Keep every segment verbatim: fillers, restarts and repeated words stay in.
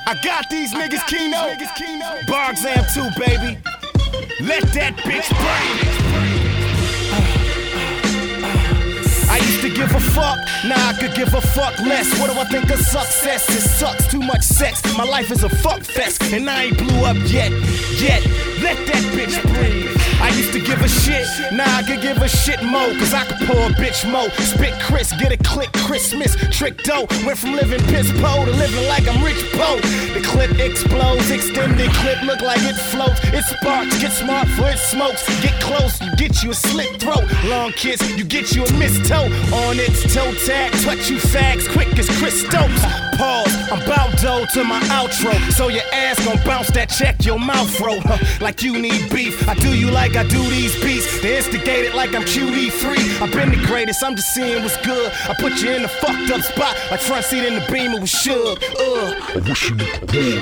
I got these niggas, Kino. Bargzam too, baby. Let that bitch burn. I used to give a fuck, now I could give a fuck less. What do I think of success? It sucks, too much sex. My life is a fuck fest, and I ain't blew up yet. Yet, let that bitch breathe. I used to give a shit, now I could give a shit more. Cause I could pour a bitch more. Spit Chris, get a click, Christmas, trick dough. Went from living piss po to living like I'm rich po. The clip explodes, extended clip look like it floats. It sparks, get smart for it smokes. Get close, you get you a slit throat. Long kiss, you get you a missed toe. On its toe tag, touch you fags quick as Chris Stokes. Pause, I'm bout dough to my outro. So your ass gon' bounce that check your mouth fro. Huh, like you need beef, I do you like I do these beats. They instigate it like I'm Q D three. I've been the greatest, I'm just seeing what's good. I put you in the fucked up spot, like front seat in the Beamer with Suge. Uh. I wish you would.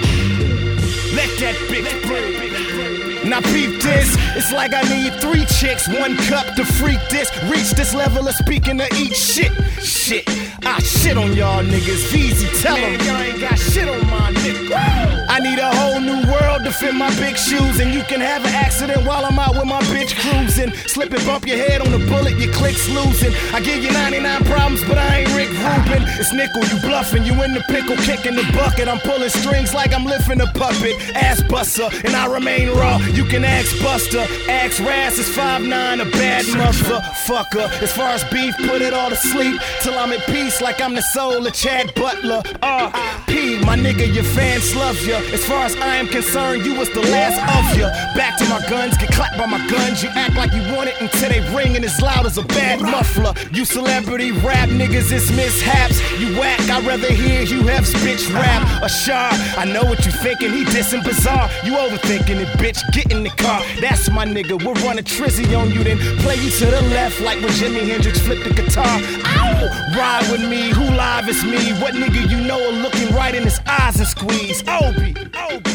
Let that bitch breathe. Now peep this, it's like I need three chicks, one cup to freak this. Reach this level of speaking to eat shit. Shit, I shit on y'all niggas, easy tell them. Y'all ain't got shit on my nigga. I need a whole new world to fit my big shoes. And you can have an accident while I'm out with my bitch cruising. Slip and bump your head on the bullet, your clicks losing. I give you ninety-nine problems, but I ain't Rick Rubin. It's nickel, you bluffing, you in the pickle, kicking the bucket. I'm pulling strings like I'm lifting a puppet. Ass buster, and I remain raw. You can ask Buster, ask Raz is five nine, a bad motherfucker. As far as beef, put it all to sleep till I'm at peace, like I'm the soul of Chad Butler. R P, my nigga, your fans love ya. As far as I am concerned, you was the last of ya. Back to my guns, get clapped by my guns. You act like you want it until they ringing as loud as a bad muffler. You celebrity rap niggas, it's mishaps. You whack, I'd rather hear you have bitch rap. A Shar, I know what you thinking, he dissing bizarre. You overthinking it, bitch, get in the car. That's my nigga, we'll run a trizzy on you, then play you to the left like when Jimi Hendrix flipped the guitar. Ow! Ride with me, who live is me? What nigga you know are looking right in his eyes and squeeze? Obi, Obi.